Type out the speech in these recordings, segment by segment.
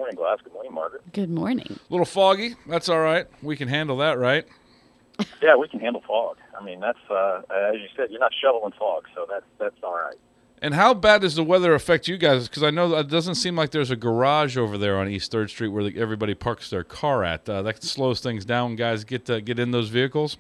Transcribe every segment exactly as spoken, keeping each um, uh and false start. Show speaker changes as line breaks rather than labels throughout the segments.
morning, Glass. Good morning, Margaret.
Good morning.
A little foggy. That's all right. We can handle that, right?
Yeah, we can handle fog. I mean, that's, uh, as you said, you're not shoveling fog, so that's, that's all right.
And how bad does the weather affect you guys? Because I know it doesn't seem like there's a garage over there on East third Street where the, everybody parks their car at. Uh, that slows things down. Guys get uh, get in those vehicles?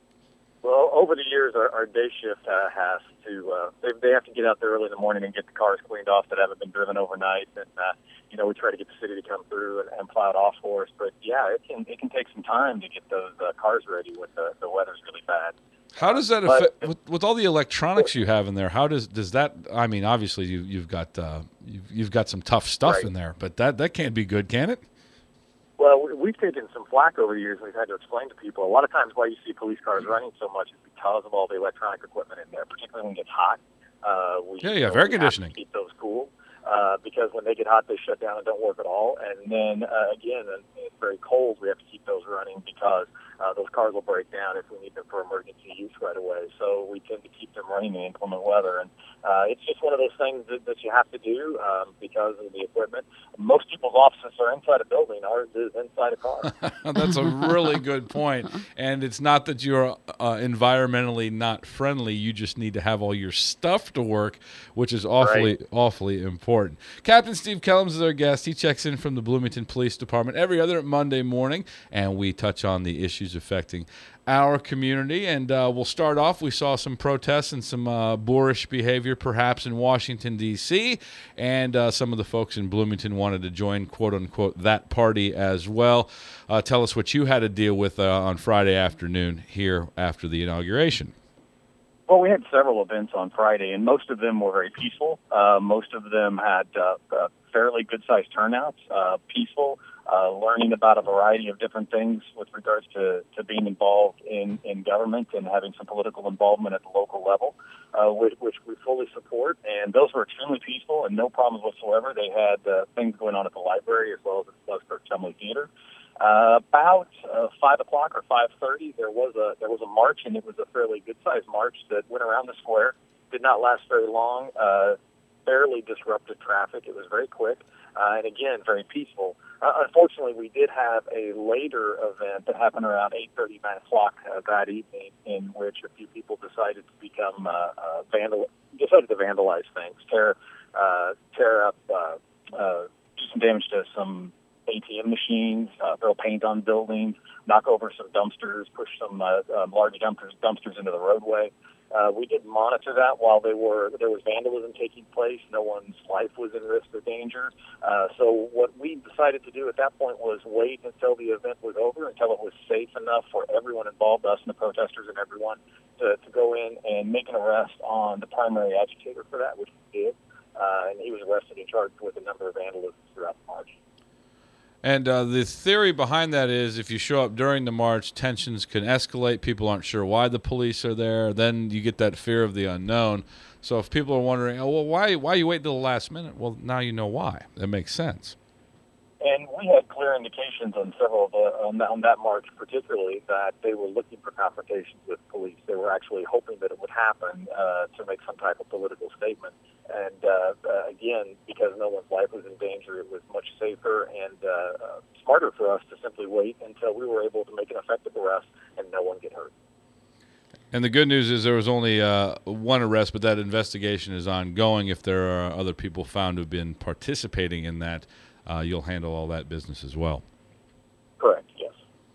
Well, over the years, our, our day shift uh, has to, uh, they, they have to get out there early in the morning and get the cars cleaned off that haven't been driven overnight. And, uh, you know, we try to get the city to come through and, and plow it off for us. But, yeah, it can it can take some time to get those uh, cars ready when the, the weather's really bad.
How does that
But-
affect, with, with all the electronics you have in there, how does does that, I mean, obviously you, you've got uh, you've, you've got some tough stuff
Right.
in there, but that, that can't be good, can it?
Well, we- we've taken some flack over the years. We've had to explain to people. A lot of times why you see police cars running so much is because of all the electronic equipment in there, particularly when it gets hot. Uh, we,
Yeah, you
you
have
know,
air
we have to
conditioning.
keep those cool uh, because when they get hot, they shut down and don't work at all. And then, uh, again, when it's very cold, we have to keep those running because uh, those cars will break down if we need them for emergency use right away. So we tend to keep them running in inclement weather. And uh, it's just one of those things that, that you have to do um, because of the equipment. Most people's offices are inside a building. Ours is inside a car.
That's a really good point. And it's not that you're uh, environmentally not friendly. You just need to have all your stuff to work, which is awfully,
Right.
awfully important. Captain Steve Kellums is our guest. He checks in from the Bloomington Police Department every other Monday morning, and we touch on the issues affecting our community. And uh, we'll start off. We saw some protests and some uh, boorish behavior perhaps in Washington, D C, and uh, some of the folks in Bloomington wanted to join, quote-unquote, that party as well. Uh, tell us what you had to deal with uh, on Friday afternoon here after the inauguration.
Well, we had several events on Friday, and most of them were very peaceful. Uh, most of them had uh, uh, fairly good-sized turnouts, uh, peaceful, uh, learning about a variety of different things with regards to, to being involved in, in government and having some political involvement at the local level, uh, which, which we fully support. And those were extremely peaceful and no problems whatsoever. They had uh, things going on at the library as well as at the Buskirk Chumley Theater. Uh, about uh, five o'clock or five thirty, there was a there was a march, and it was a fairly good-sized march that went around the square. Did not last very long. Uh, barely disrupted traffic. It was very quick, uh, and again, very peaceful. Uh, unfortunately, we did have a later event that happened around eight thirty, nine o'clock uh, that evening, in which a few people decided to become uh, uh, vandal, decided to vandalize things, tear uh, tear up, uh, uh, do some damage to some A T M machines, uh, throw paint on buildings, knock over some dumpsters, push some uh, uh, large dumpsters dumpsters into the roadway. Uh, we did monitor that while they were there was vandalism taking place. No one's life was in risk or danger. Uh, so what we decided to do at that point was wait until the event was over, until it was safe enough for everyone involved, us and the protesters and everyone, to, to go in and make an arrest on the primary agitator for that, which we did. Uh, and he was arrested and charged with a number of vandalisms throughout the march.
And uh, the theory behind that is if you show up during the march, tensions can escalate. People aren't sure why the police are there. Then you get that fear of the unknown. So if people are wondering, oh, well, why why you wait till the last minute? Well, now you know why. That makes sense.
And we had clear indications on several of the, on, that, on that march particularly that they were looking for confrontations with police. They were actually hoping that it would happen uh, to make some type of political statement. And uh, uh, again, because no one's life was in danger, it was much safer and uh, uh, smarter for us to simply wait until we were able to make an effective arrest and no one get hurt.
And the good news is there was only uh, one arrest, but that investigation is ongoing. If there are other people found to have been participating in that, uh, you'll handle all that business as well.
Correct, yes.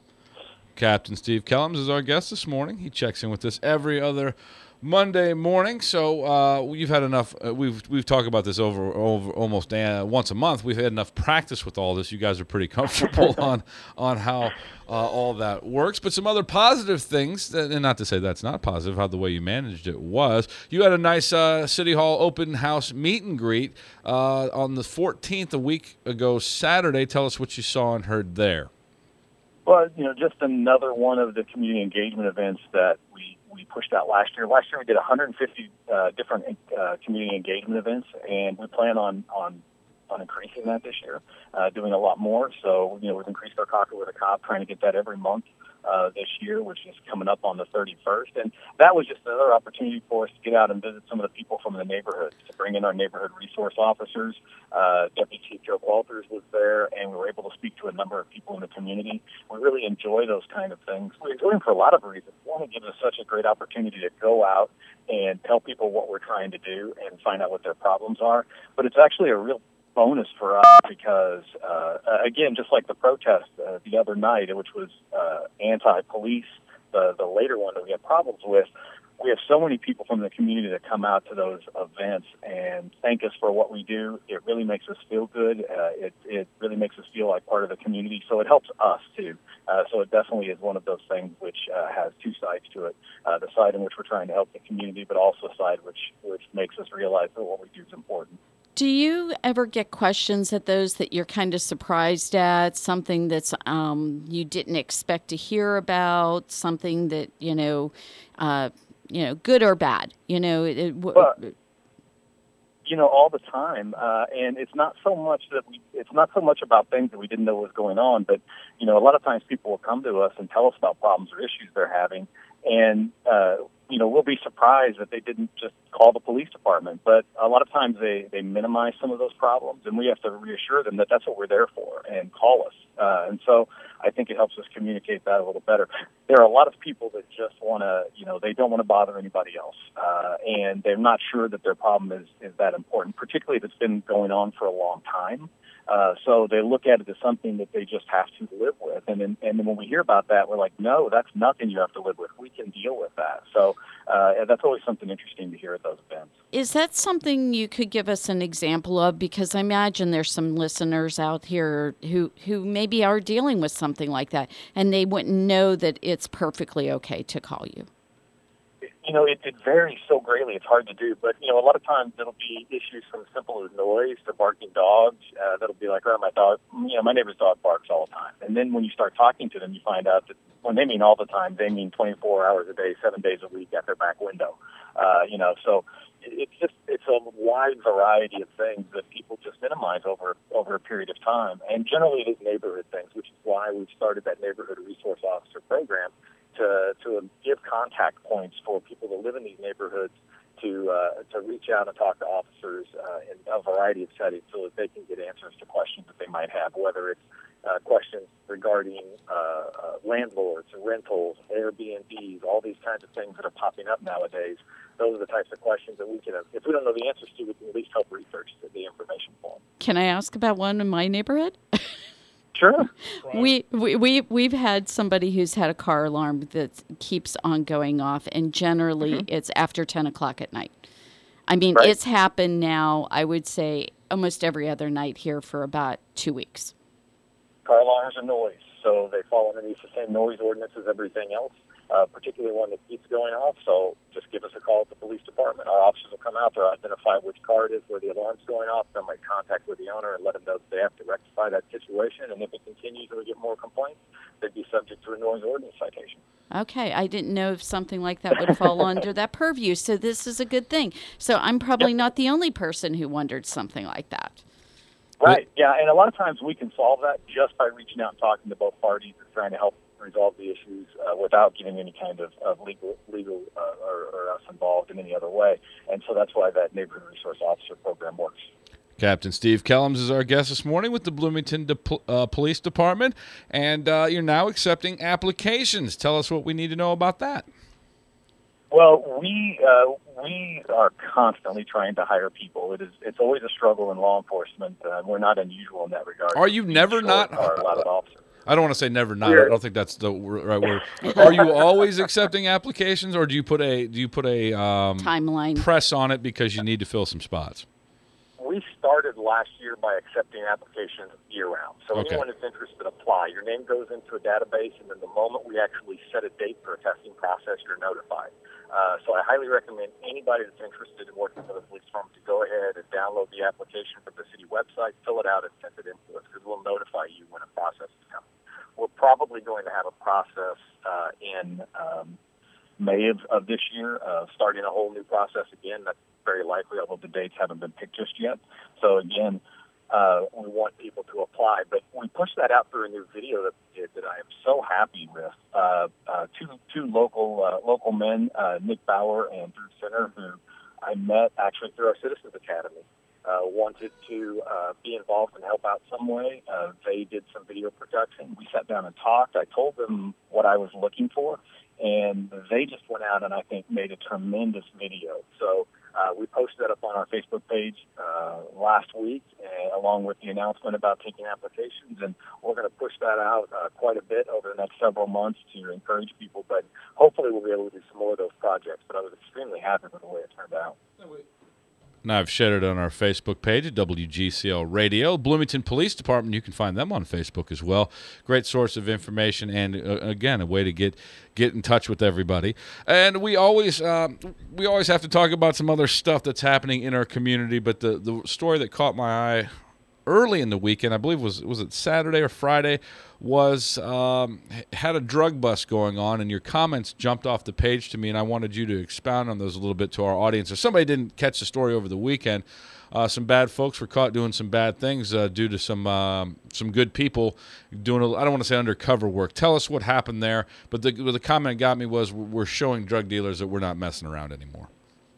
Captain Steve Kellums is our guest this morning. He checks in with us every other Monday morning. So uh, you've had enough. Uh, we've we've talked about this over over almost uh, once a month. We've had enough practice with all this. You guys are pretty comfortable on on how uh, all that works. But some other positive things, and not to say that's not positive. How the way you managed it was. You had a nice uh, City Hall open house meet and greet uh, on the fourteenth, a week ago Saturday. Tell us what you saw and heard there.
Well, you know, just another one of the community engagement events that we, we pushed out last year. Last year we did one hundred fifty uh, different uh, community engagement events, and we plan on, on on increasing that this year, uh, doing a lot more. So, you know, we've increased our Coffee with a Cop, trying to get that every month uh, this year, which is coming up on the thirty-first. And that was just another opportunity for us to get out and visit some of the people from the neighborhoods, to bring in our neighborhood resource officers. Uh, Deputy Chief Joe Walters was there, and we were able to speak to a number of people in the community. We really enjoy those kind of things. We enjoy them for a lot of reasons. One, it gives us such a great opportunity to go out and tell people what we're trying to do and find out what their problems are. But it's actually a real bonus for us because, uh, again, just like the protest uh, the other night, which was uh, anti-police, the, the later one that we had problems with, we have so many people from the community that come out to those events and thank us for what we do. It really makes us feel good. Uh, it, it really makes us feel like part of the community, so it helps us, too. Uh, so it definitely is one of those things which uh, has two sides to it, uh, the side in which we're trying to help the community, but also a side which, which makes us realize that what we do is important.
Do you ever get questions at those that you're kind of surprised at, something that's um, you didn't expect to hear about, something that, you know, uh, you know, good or bad, you know? It, it,
well, you know, all the time. Uh, and it's not so much that we, it's not so much about things that we didn't know was going on, but, you know, a lot of times people will come to us and tell us about problems or issues they're having. And, uh, you know, we'll be surprised that they didn't just call the police department. But a lot of times they, they minimize some of those problems, and we have to reassure them that that's what we're there for and call us. Uh, and so I think it helps us communicate that a little better. There are a lot of people that just want to, you know, they don't want to bother anybody else. Uh, and they're not sure that their problem is, is that important, particularly if it's been going on for a long time. Uh, so they look at it as something that they just have to live with. And then, and then when we hear about that, we're like, no, that's nothing you have to live with. We can deal with that. So uh, that's always something interesting to hear at those events.
Is that something you could give us an example of? Because I imagine there's some listeners out here who, who maybe are dealing with something like that, and they wouldn't know that it's perfectly okay to call you.
You know, it, it varies so greatly, it's hard to do. But, you know, a lot of times it'll be issues from simple as noise to barking dogs. Uh, that'll be like, oh, my dog, you know, my neighbor's dog barks all the time. And then when you start talking to them, you find out that when they mean all the time, they mean twenty-four hours a day, seven days a week at their back window. Uh, you know, so it's just, it's a wide variety of things that people just minimize over, over a period of time. And generally it is neighborhood things, which is why we've started that neighborhood resource officer program, to to give contact points for people that live in these neighborhoods to uh, to reach out and talk to officers uh, in a variety of settings so that they can get answers to questions that they might have, whether it's uh, questions regarding uh, uh, landlords, rentals, Airbnbs, all these kinds of things that are popping up nowadays. Those are the types of questions that we can, if we don't know the answers to, we can at least help research the, the information for them.
Can I ask about one in my neighborhood?
Sure.
We, we, we, we've had somebody who's had a car alarm that keeps on going off, and generally mm-hmm. it's after ten o'clock at night. I mean, right. It's happened now, I would say, almost every other night here for about two weeks.
Car alarms are noise, so they fall underneath the same noise ordinance as everything else, uh, particularly one that keeps going off. So just give us a call at the police department. Our officers will come out there, identify which car it is where the alarm's going off, then make contact with the owner and let them know that they have to rectify that situation. And if it continues and we get more complaints, they'd be subject to a noise ordinance citation.
Okay, I didn't know if something like that would fall under that purview, so this is a good thing. So I'm probably yep. not the only person who wondered something like that.
Right, yeah, and a lot of times we can solve that just by reaching out and talking to both parties and trying to help resolve the issues uh, without getting any kind of, of legal legal uh, or, or us involved in any other way. And so that's why that Neighborhood Resource Officer program works.
Captain Steve Kellums is our guest this morning with the Bloomington De- uh, Police Department, and uh, you're now accepting applications. Tell us what we need to know about that.
Well, we uh, we are constantly trying to hire people. It is it's always a struggle in law enforcement. Uh, we're not unusual in that regard.
Are you never not?
Are a lot of officers.
I don't want to say never not. I don't think that's the right word. Are you always accepting applications, or do you put a do you put a um,
timeline
press on it because you need to fill some spots?
We started last year by accepting applications year-round. So
okay.
anyone that's interested, apply. Your name goes into a database, and then the moment we actually set a date for a testing process, you're notified. Uh, so I highly recommend anybody that's interested in working for the police department to go ahead and download the application from the city website, fill it out, and send it in to us, because we'll notify you when a process is coming. We're probably going to have a process uh, in um, May of, of this year, uh, starting a whole new process again. That's very likely, although the dates haven't been picked just yet. So again, uh, we want people to apply. But we pushed that out through a new video that we did that I am so happy with. Uh, uh, two two local uh, local men, uh, Nick Bauer and Drew Center, who I met actually through our Citizens Academy, uh, wanted to uh, be involved and help out some way. Uh, they did some video production. We sat down and talked. I told them what I was looking for, and they just went out and I think made a tremendous video. So uh, we posted that up on our Facebook page uh, last week, uh, along with the announcement about taking applications, and we're going to push that out uh, quite a bit over the next several months to encourage people. But hopefully we'll be able to do some more of those projects. But I was extremely happy with the way it turned out.
And I've shared it on our Facebook page at W G C L Radio. Bloomington Police Department, you can find them on Facebook as well. Great source of information and, uh, again, a way to get get in touch with everybody. And we always um, we always have to talk about some other stuff that's happening in our community, but the, the story that caught my eye early in the weekend, I believe was was it Saturday or Friday, was um, had a drug bust going on, and your comments jumped off the page to me, and I wanted you to expound on those a little bit to our audience. If somebody didn't catch the story over the weekend, uh, some bad folks were caught doing some bad things uh, due to some um, some good people doing, a, I don't want to say undercover work. Tell us what happened there, but the, the comment that got me was we're showing drug dealers that we're not messing around anymore.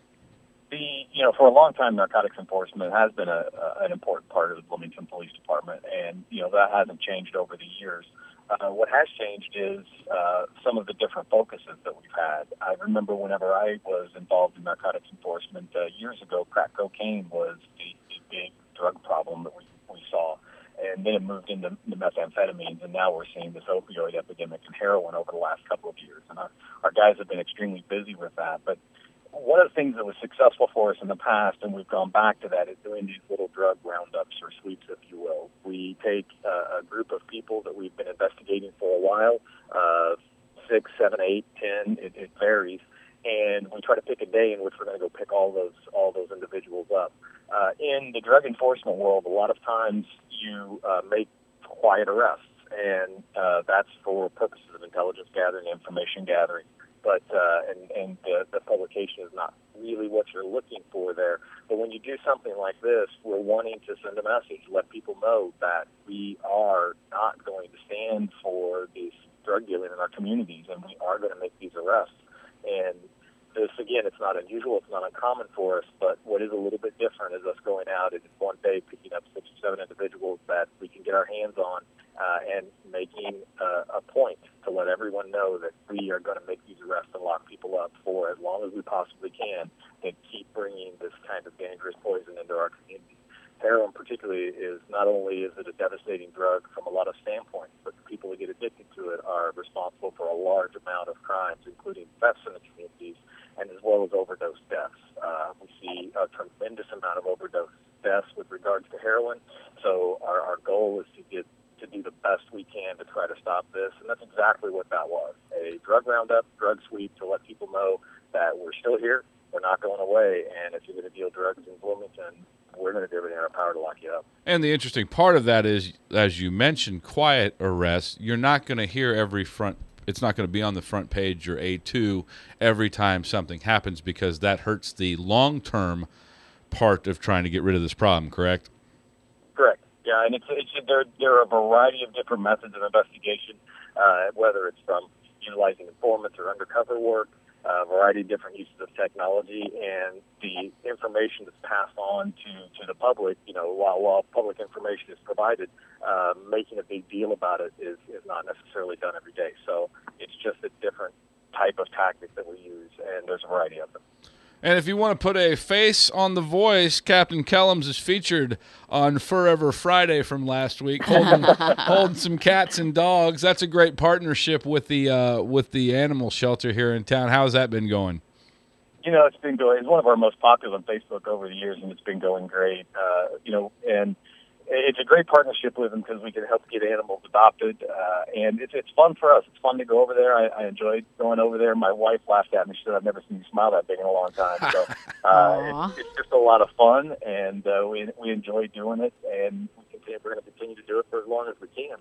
The, you know, for a long time, narcotics enforcement has been a, a, an important part of the Bloomington Police Department, and, you know, that hasn't changed over the years. Uh, what has changed is uh, some of the different focuses that we've had. I remember whenever I was involved in narcotics enforcement uh, years ago, crack cocaine was the, the big drug problem that we, we saw, and then it moved into the methamphetamines, and now we're seeing this opioid epidemic and heroin over the last couple of years, and our, our guys have been extremely busy with that. But one of the things that was successful for us in the past, and we've gone back to that, is doing these little drug roundups or sweeps, if you will. We take uh, a group of people that we've been investigating for a while, uh, six, seven, eight, ten, it, it varies, and we try to pick a day in which we're going to go pick all those all those individuals up. Uh, in the drug enforcement world, a lot of times you uh, make quiet arrests, and uh, that's for purposes of intelligence gathering, information gathering. But uh, and and the, the publication is not really what you're looking for there. But when you do something like this, we're wanting to send a message, let people know that we are not going to stand for this drug dealing in our communities, and we are going to make these arrests. And this, again, it's not unusual, it's not uncommon for us, but what is a little bit different is us going out and one day picking up six or seven individuals that we can get our hands on uh, and making uh, a point to let everyone know that we are going to make these arrests and lock people up for as long as we possibly can and keep bringing this kind of dangerous poison into our community. Heroin particularly is not only is it a devastating drug from a lot of standpoints, but the people that get addicted to it are responsible for a large amount of crimes, including thefts in the communities, and as well as overdose deaths. Uh, we see a tremendous amount of overdose deaths with regards to heroin, so our, our goal is to get to do the best we can to try to stop this, and that's exactly what that was, a drug roundup, drug sweep to let people know that we're still here, we're not going away, and if you're going to deal drugs in Bloomington, we're going to do everything in our power to lock you up.
And the interesting part of that is, as you mentioned, quiet arrests, you're not going to hear every front, it's not going to be on the front page or A two every time something happens, because that hurts the long-term part of trying to get rid of this problem, correct?
Correct. Yeah, and it's, it's there, there are a variety of different methods of investigation, uh, whether it's from utilizing informants or undercover work, a variety of different uses of technology, and the information that's passed on to, to the public, you know, while, while public information is provided, uh, making a big deal about it is, is not necessarily done every day. So it's just a different type of tactic that we use, and there's a variety of them.
And if you want to put a face on the voice, Captain Kellums is featured on Forever Friday from last week, holding, holding some cats and dogs. That's a great partnership with the uh, with the animal shelter here in town. How's that been going?
You know, it's been going. It's one of our most popular on Facebook over the years, and it's been going great. Uh, you know, and it's a great partnership with them because we can help get animals adopted, uh, and it's it's fun for us. It's fun to go over there. I, I enjoyed going over there. My wife laughed at me. She said, "I've never seen you smile that big in a long time." So uh, it's, it's just a lot of fun, and uh, we we enjoy doing it, and we continue, we're going to continue to do it for as long as we can.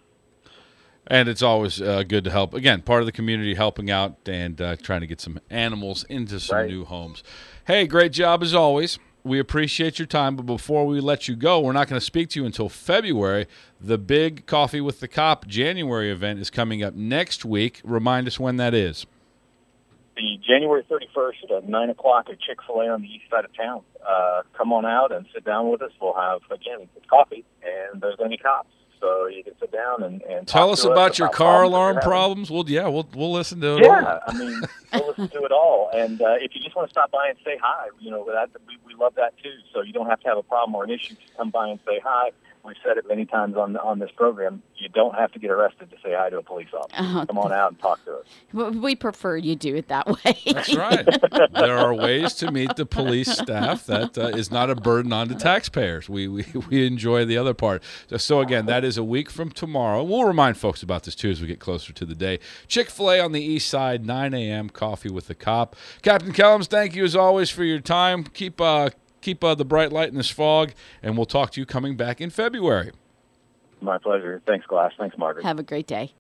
And it's always uh, good to help. Again, part of the community helping out and uh, trying to get some animals into some
right.
new homes. Hey, great job as always. we appreciate your time, but before we let you go, we're not going to speak to you until February. The big Coffee with the Cop January event is coming up next week. Remind us when that is.
The January thirty-first at nine o'clock at Chick-fil-A on the east side of town. Uh, come on out and sit down with us. We'll have, again, coffee, and there's any cops. So you can sit down and, and
tell us about us your
about
car alarm problems. Well, yeah, we'll we'll listen to it.
Yeah,
all.
I mean, we'll listen to it all. And uh, if you just want to stop by and say hi, you know, that we, we love that too. So you don't have to have a problem or an issue. Just come by and say hi. We've said it many times on on this program. You don't have to get arrested to say hi to a police officer. Uh-huh. Come on out and talk to us.
Well, we prefer you do it that way.
That's right. There are ways to meet the police staff that uh, is not a burden on the taxpayers. We, we we enjoy the other part. So again, that is a week from tomorrow. We'll remind folks about this too as we get closer to the day. Chick-fil-A on the east side, nine a.m. Coffee with the Cop. Captain Kellums, thank you as always for your time. Keep uh, Keep uh, the bright light in this fog, and we'll talk to you coming back in February.
My pleasure. Thanks, Glass. Thanks, Margaret.
Have a great day.